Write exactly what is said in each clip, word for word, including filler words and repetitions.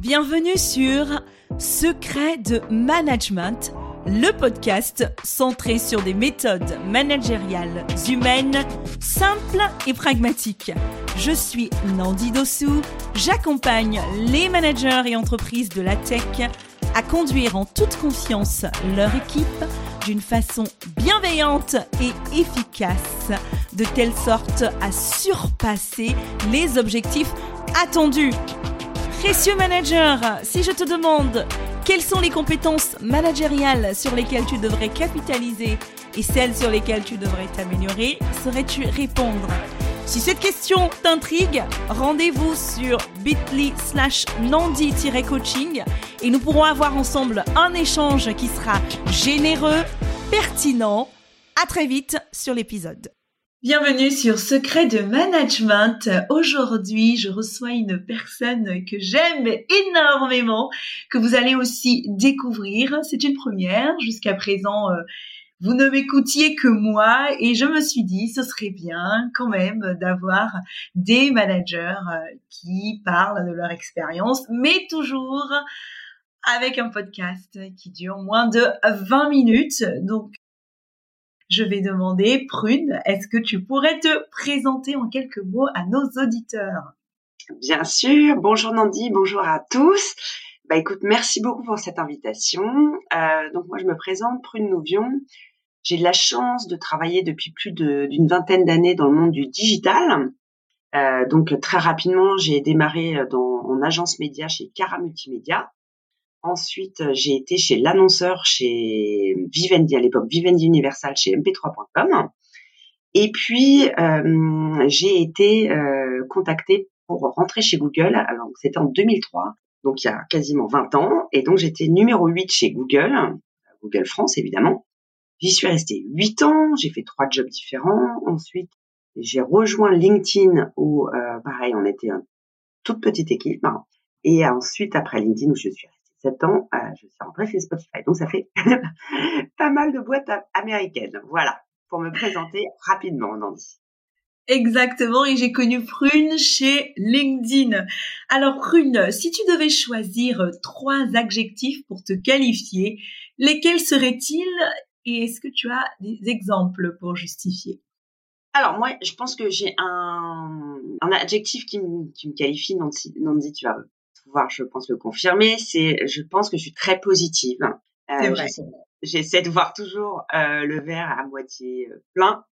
Bienvenue sur Secrets de Management, le podcast centré sur des méthodes managériales humaines, simples et pragmatiques. Je suis Nandi Dossou, j'accompagne les managers et entreprises de la tech à conduire en toute confiance leur équipe d'une façon bienveillante et efficace, de telle sorte à surpasser les objectifs attendus. Précieux manager, si je te demande quelles sont les compétences managériales sur lesquelles tu devrais capitaliser et celles sur lesquelles tu devrais t'améliorer, saurais-tu répondre ? Si cette question t'intrigue, rendez-vous sur bit.ly slash nandi-coaching et nous pourrons avoir ensemble un échange qui sera généreux, pertinent. À très vite sur l'épisode. Bienvenue sur Secrets de Management. Aujourd'hui, je reçois une personne que j'aime énormément, que vous allez aussi découvrir. C'est une première. Jusqu'à présent, euh, vous ne m'écoutiez que moi et je me suis dit, ce serait bien quand même d'avoir des managers euh, qui parlent de leur expérience, mais toujours avec un podcast qui dure moins de vingt minutes. Donc, je vais demander, Prune, est-ce que tu pourrais te présenter en quelques mots à nos auditeurs ? Bien sûr. Bonjour Nandi, bonjour à tous. Bah écoute, merci beaucoup pour cette invitation. Euh, donc moi, je me présente, Prune Nouvion. J'ai de la chance de travailler depuis plus de, d'une vingtaine d'années dans le monde du digital. Euh, donc très rapidement, j'ai démarré dans, en agence média chez Cara Multimédia. Ensuite, j'ai été chez l'annonceur, chez Vivendi, à l'époque Vivendi Universal, chez M P trois point com. Et puis, euh, j'ai été euh, contactée pour rentrer chez Google. Alors, c'était en deux mille trois, donc il y a quasiment vingt ans. Et donc, j'étais numéro huit chez Google, Google France, évidemment. J'y suis restée huit ans, j'ai fait trois jobs différents. Ensuite, j'ai rejoint LinkedIn où, euh, pareil, on était une toute petite équipe. Hein. Et ensuite, après LinkedIn, où je suis restée sept ans, euh, je suis rentrée chez Spotify. Donc, ça fait pas mal de boîtes américaines. Voilà, pour me présenter rapidement, Nancy. Exactement, et j'ai connu Prune chez LinkedIn. Alors Prune, si tu devais choisir trois adjectifs pour te qualifier, lesquels seraient-ils et est-ce que tu as des exemples pour justifier ? Alors moi, je pense que j'ai un, un adjectif qui me, qui me qualifie, Nancy, Nancy, tu vas pouvoir, je pense, le confirmer, c'est, je pense que je suis très positive. Euh, c'est vrai. J'essaie, j'essaie de voir toujours euh, le verre à moitié plein.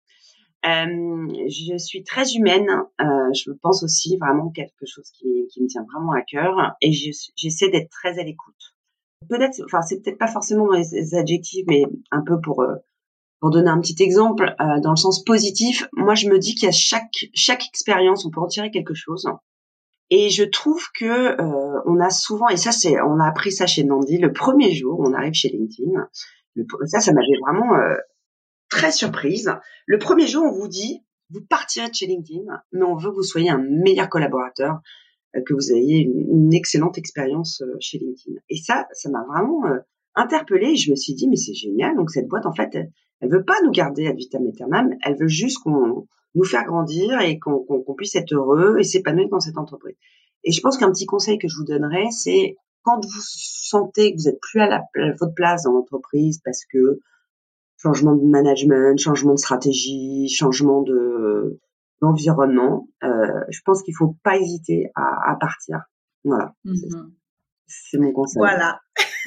Euh, je suis très humaine. Euh, je pense aussi vraiment quelque chose qui, qui me tient vraiment à cœur et je, j'essaie d'être très à l'écoute. Peut-être, enfin, c'est peut-être pas forcément dans les, les adjectifs, mais un peu pour euh, pour donner un petit exemple, euh, dans le sens positif. Moi, je me dis qu'il y a chaque chaque expérience, on peut retirer quelque chose. Et je trouve que euh, on a souvent, et ça c'est, on a appris ça chez Nandi, le premier jour, on arrive chez LinkedIn. Le, ça, ça m'avait vraiment euh, très surprise. Le premier jour, on vous dit, vous partirez de chez LinkedIn, mais on veut que vous soyez un meilleur collaborateur, euh, que vous ayez une, une excellente expérience euh, chez LinkedIn. Et ça, ça m'a vraiment euh, interpellée. Et je me suis dit, mais c'est génial. Donc cette boîte, en fait, elle, elle veut pas nous garder ad vitam aeternam. Elle veut juste qu'on nous faire grandir et qu'on, qu'on, qu'on puisse être heureux et s'épanouir dans cette entreprise. Et je pense qu'un petit conseil que je vous donnerais, c'est quand vous sentez que vous êtes plus à, la, à votre place dans l'entreprise parce que changement de management, changement de stratégie, changement de d'environnement, euh, je pense qu'il faut pas hésiter à, à partir. Voilà, mm-hmm. c'est, c'est mon conseil. Voilà.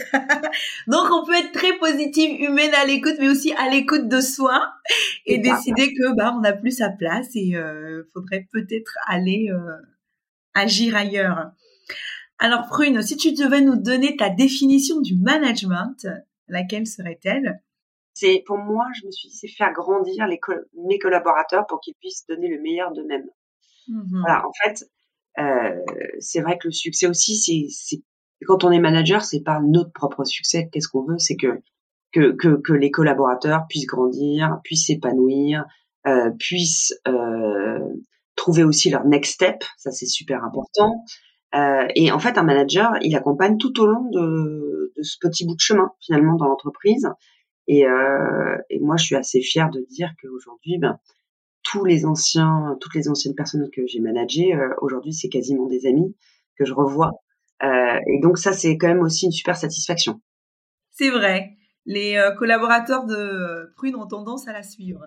Donc on peut être très positive, humaine, à l'écoute, mais aussi à l'écoute de soi et c'est décider ça. que bah on n'a plus sa place et euh, faudrait peut-être aller euh, agir ailleurs. Alors Prune, si tu devais nous donner ta définition du management, laquelle serait-elle ? C'est, pour moi, je me suis dit, c'est faire grandir les col- mes collaborateurs pour qu'ils puissent donner le meilleur d'eux-mêmes. Mmh. Voilà, en fait, euh, c'est vrai que le succès aussi, c'est, c'est quand on est manager, c'est pas notre propre succès. Qu'est-ce qu'on veut, c'est que que que, que les collaborateurs puissent grandir, puissent s'épanouir, euh, puissent euh, trouver aussi leur next step. Ça, c'est super important. Euh, et en fait, un manager, il accompagne tout au long de, de ce petit bout de chemin finalement dans l'entreprise. Et, euh, et moi, je suis assez fière de dire qu'aujourd'hui, ben, tous les anciens, toutes les anciennes personnes que j'ai managées, euh, aujourd'hui, c'est quasiment des amis que je revois Euh, et donc ça, c'est quand même aussi une super satisfaction. C'est vrai. Les euh, collaborateurs de Prune ont tendance à la suivre.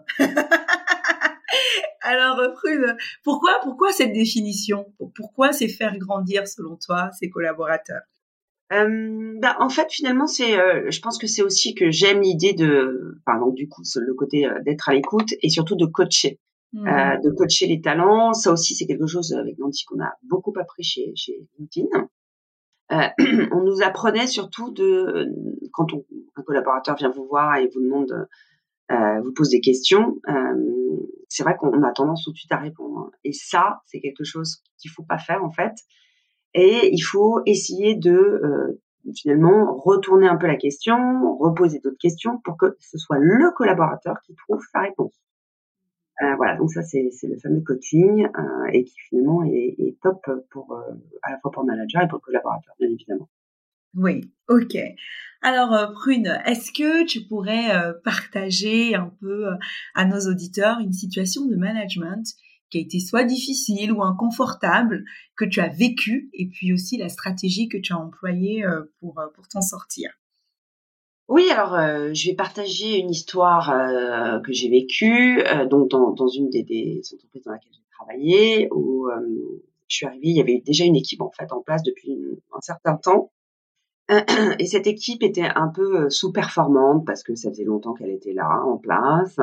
Alors Prune, pourquoi, pourquoi cette définition? Pourquoi c'est faire grandir, selon toi, ces collaborateurs? Euh, bah, en fait, finalement, c'est, euh, je pense que c'est aussi que j'aime l'idée de, enfin, donc du coup, le côté euh, d'être à l'écoute et surtout de coacher, mmh. euh, de coacher les talents. Ça aussi, c'est quelque chose avec Nancy qu'on a beaucoup appris chez chez LinkedIn. Euh, on nous apprenait surtout de, quand on, un collaborateur vient vous voir et vous demande, euh, vous pose des questions, euh, c'est vrai qu'on a tendance tout de suite à répondre. Et ça, c'est quelque chose qu'il faut pas faire en fait. Et il faut essayer de euh, finalement retourner un peu la question, reposer d'autres questions pour que ce soit le collaborateur qui trouve sa réponse. Euh, voilà, donc ça c'est, c'est le fameux coaching euh, et qui finalement est, est top pour euh, à la fois pour le manager et pour le collaborateur, bien évidemment. Oui, ok. Alors euh, Prune, est-ce que tu pourrais euh, partager un peu euh, à nos auditeurs une situation de management qui a été soit difficile ou inconfortable, que tu as vécu, et puis aussi la stratégie que tu as employée euh, pour, euh, pour t'en sortir? Oui, alors euh, je vais partager une histoire euh, que j'ai vécue, euh, donc dans, dans une des, des entreprises dans laquelle j'ai travaillé, où euh, je suis arrivée, il y avait déjà une équipe en fait en place depuis un certain temps. Et cette équipe était un peu sous-performante parce que ça faisait longtemps qu'elle était là, en place,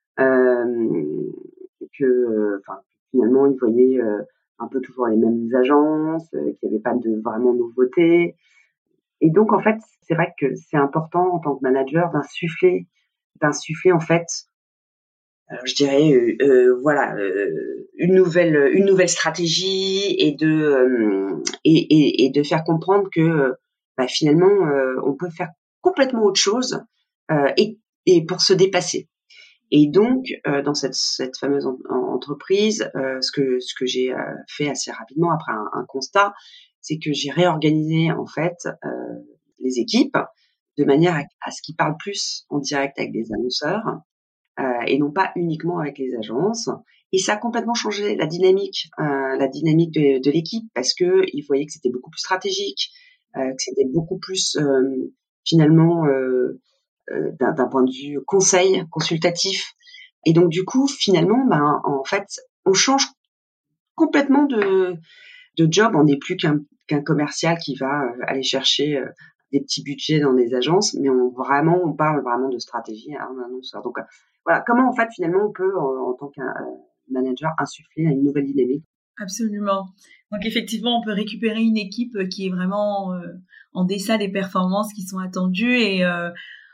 euh, que, enfin, finalement, ils voyaient euh, un peu toujours les mêmes agences, euh, qu'il n'y avait pas de vraiment nouveauté. Et donc, en fait, c'est vrai que c'est important en tant que manager d'insuffler, d'insuffler en fait, alors je dirais, euh, euh, voilà, euh, une nouvelle, une nouvelle stratégie et de euh, et, et, et de faire comprendre que bah, finalement, euh, on peut faire complètement autre chose euh, et, et pour se dépasser. Et donc, euh, dans cette, cette fameuse en, en entreprise, euh, ce que ce que j'ai euh, fait assez rapidement après un, un constat, c'est que j'ai réorganisé en fait euh, les équipes de manière à, à ce qu'ils parlent plus en direct avec des annonceurs euh, et non pas uniquement avec les agences. Et ça a complètement changé la dynamique, euh, la dynamique de, de l'équipe parce que ils voyaient que c'était beaucoup plus stratégique, euh, que c'était beaucoup plus euh, finalement euh, euh, d'un, d'un point de vue conseil, consultatif. Et donc du coup, finalement, ben en fait, on change complètement de, de job. On n'est plus qu'un, qu'un commercial qui va euh, aller chercher euh, des petits budgets dans des agences, mais on vraiment, on parle vraiment de stratégie à un annonceur. Donc euh, voilà, comment en fait finalement on peut en, en tant qu'un euh, manager insuffler une nouvelle dynamique. Absolument. Donc effectivement, on peut récupérer une équipe qui est vraiment euh, en deçà des performances qui sont attendues et euh,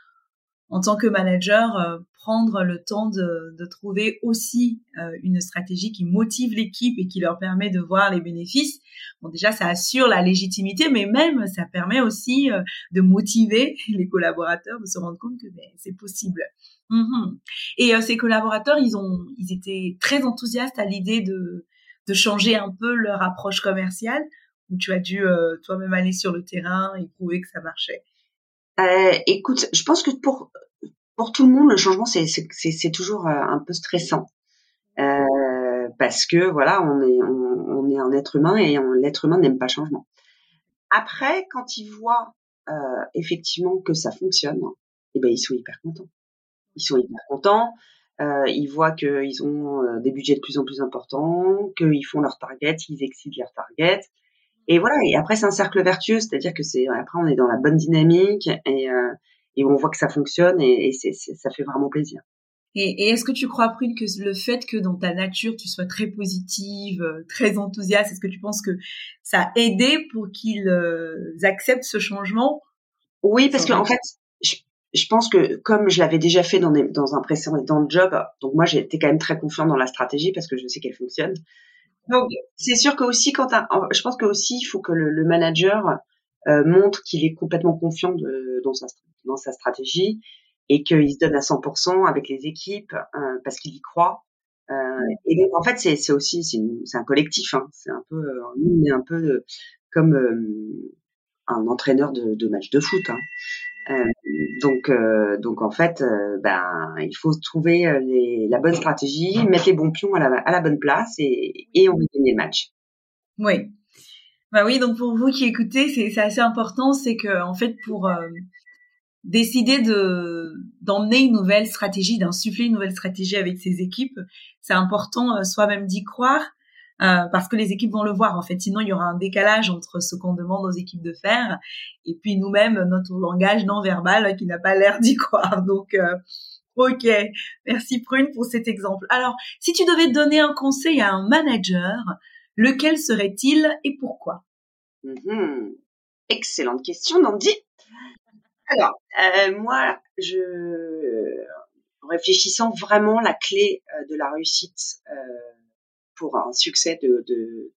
en tant que manager, euh, prendre le temps de, de trouver aussi euh, une stratégie qui motive l'équipe et qui leur permet de voir les bénéfices. Bon, déjà, ça assure la légitimité, mais même, ça permet aussi euh, de motiver les collaborateurs, de se rendre compte que ben, c'est possible. Mmh. Et euh, ces collaborateurs, ils ont, ils étaient très enthousiastes à l'idée de, de changer un peu leur approche commerciale, où tu as dû euh, toi-même aller sur le terrain et prouver que ça marchait. Euh, écoute, je pense que pour pour tout le monde, le changement c'est c'est c'est, c'est toujours euh, un peu stressant euh, parce que voilà, on est on, on est un être humain et on, l'être humain n'aime pas le changement. Après, quand ils voient euh, effectivement que ça fonctionne, eh ben ils sont hyper contents. Ils sont hyper contents. Euh, ils voient qu'ils ont euh, des budgets de plus en plus importants, qu'ils font leurs targets, ils exceedent leurs targets. Et voilà. Et après, c'est un cercle vertueux, c'est-à-dire que c'est après on est dans la bonne dynamique et euh, et on voit que ça fonctionne et, et c'est, c'est, ça fait vraiment plaisir. Et, et est-ce que tu crois, Prune, que le fait que dans ta nature tu sois très positive, très enthousiaste, est-ce que tu penses que ça a aidé pour qu'ils euh, acceptent ce changement? Oui, parce que en fait, je, je pense que comme je l'avais déjà fait dans, des, dans un précédent job, donc moi j'étais quand même très confiante dans la stratégie parce que je sais qu'elle fonctionne. Donc c'est sûr que aussi quand t'as, je pense que aussi il faut que le, le manager euh, montre qu'il est complètement confiant de, dans sa dans sa stratégie et qu'il se donne à cent pour cent avec les équipes euh, parce qu'il y croit. Euh, et donc en fait c'est c'est aussi c'est, une, c'est un collectif. Hein, c'est un peu euh, on est un peu euh, comme euh, un entraîneur de, de match de foot. Hein. Euh, donc, euh, donc en fait, euh, ben, il faut trouver euh, les, la bonne stratégie, mettre les bons pions à la, à la bonne place et, et on va gagner le match. Oui. Bah oui, donc pour vous qui écoutez, c'est, c'est assez important, c'est que en fait pour euh, décider de d'emmener une nouvelle stratégie, d'insuffler une nouvelle stratégie avec ses équipes, c'est important euh, soi-même d'y croire euh, parce que les équipes vont le voir en fait. Sinon, il y aura un décalage entre ce qu'on demande aux équipes de faire et puis nous-mêmes notre langage non verbal qui n'a pas l'air d'y croire. Donc euh, ok, merci Prune pour cet exemple. Alors, si tu devais donner un conseil à un manager, lequel serait-il et pourquoi? Mmh. Excellente question, Nandi. Alors, euh, moi, je, en réfléchissant vraiment, la clé euh, de la réussite euh, pour un succès de, de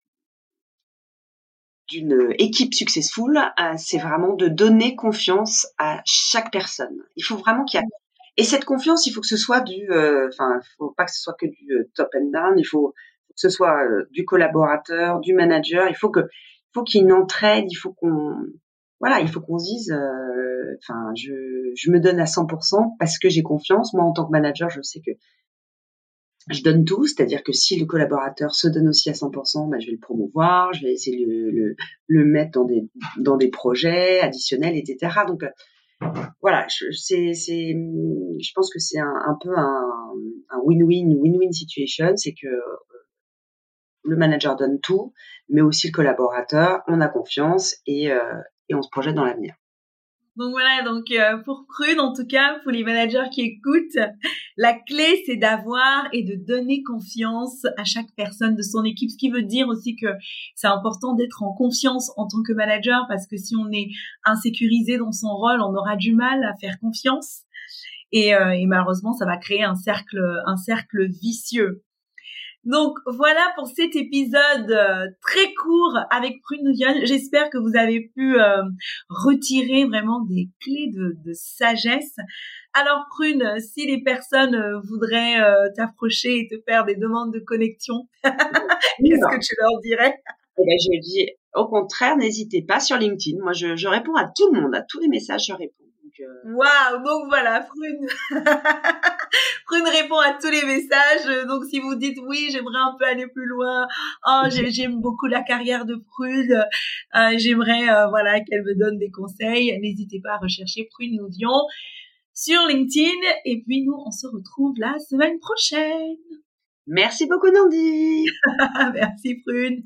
d'une équipe successful, euh, c'est vraiment de donner confiance à chaque personne. Il faut vraiment qu'il y ait et cette confiance, il faut que ce soit du, enfin, euh, faut pas que ce soit que du euh, top and down. Il faut que ce soit euh, du collaborateur, du manager. Il faut que, il faut qu'il y ait une entraide. Il faut qu'on, voilà, il faut qu'on se dise, enfin, euh, je, je me donne à cent pour cent parce que j'ai confiance. Moi, en tant que manager, je sais que je donne tout. C'est-à-dire que si le collaborateur se donne aussi à cent pour cent, bah, je vais le promouvoir, je vais essayer de le, le, le mettre dans des, dans des projets additionnels, et cetera. Donc, euh, voilà, je, c'est, c'est, je pense que c'est un, un peu un, un win-win, win-win situation, c'est que le manager donne tout, mais aussi le collaborateur, on a confiance et, euh, et on se projette dans l'avenir. Donc voilà, donc euh, pour Prune, en tout cas, pour les managers qui écoutent, la clé, c'est d'avoir et de donner confiance à chaque personne de son équipe, ce qui veut dire aussi que c'est important d'être en confiance en tant que manager, parce que si on est insécurisé dans son rôle, on aura du mal à faire confiance. Et, euh, et malheureusement, ça va créer un cercle, un cercle vicieux. Donc voilà pour cet épisode euh, très court avec Prune Nouvion. J'espère que vous avez pu euh, retirer vraiment des clés de, de sagesse. Alors Prune, si les personnes euh, voudraient euh, t'approcher et te faire des demandes de connexion, qu'est-ce que tu leur dirais? Eh ben, je dis au contraire, n'hésitez pas sur LinkedIn. Moi, je, je réponds à tout le monde, à tous les messages, je réponds. Waouh, wow, donc voilà, Prune. Prune répond à tous les messages. Donc si vous dites oui, j'aimerais un peu aller plus loin. Oh, j'aime beaucoup la carrière de Prune. Euh, j'aimerais euh, voilà qu'elle me donne des conseils. N'hésitez pas à rechercher Prune Nouvion sur LinkedIn. Et puis nous, on se retrouve la semaine prochaine. Merci beaucoup, Nandi. Merci, Prune.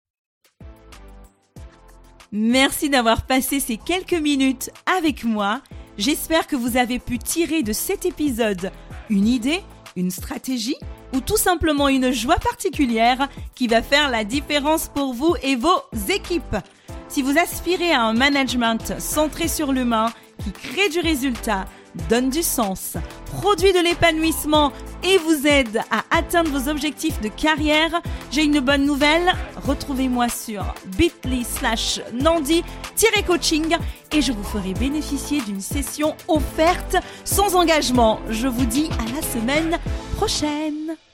Merci d'avoir passé ces quelques minutes avec moi. J'espère que vous avez pu tirer de cet épisode une idée, une stratégie ou tout simplement une joie particulière qui va faire la différence pour vous et vos équipes. Si vous aspirez à un management centré sur l'humain qui crée du résultat, donne du sens, produit de l'épanouissement et vous aide à atteindre vos objectifs de carrière, j'ai une bonne nouvelle. Retrouvez-moi sur bit.ly slash Nandi-coaching et je vous ferai bénéficier d'une session offerte sans engagement. Je vous dis à la semaine prochaine.